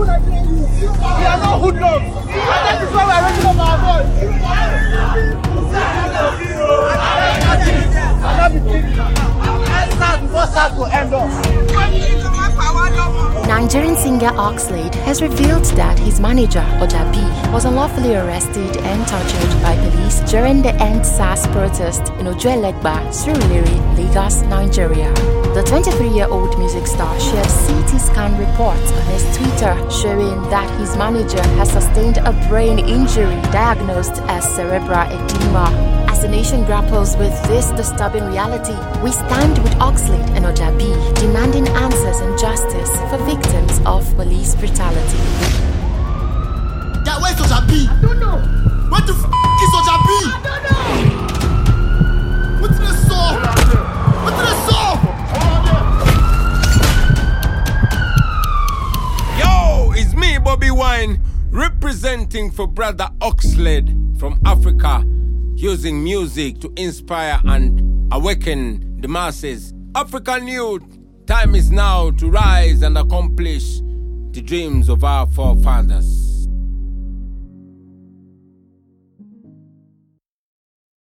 We are not hoodlums. That is why we are raising up our voice. Nigerian singer Oxlade has revealed that his manager, Ojabi, was unlawfully arrested and tortured by police during the End SARS protest in Ojuelegba, Surulere, Lagos, Nigeria. The 23-year-old music star shared CT scan reports on his Twitter showing that his manager has sustained a brain injury diagnosed as cerebral edema. As the nation grapples with this disturbing reality, we stand with Oxlade and Ojabi, demanding answers and justice for victims of police brutality. Yeah, where's Ojabi? I don't know. What the is Ojabi? I don't know. What's the song? What's the song? Yo, it's me, Bobby Wine, representing for brother Oxlade from Africa, using music to inspire and awaken the masses. African youth, time is now to rise and accomplish the dreams of our forefathers.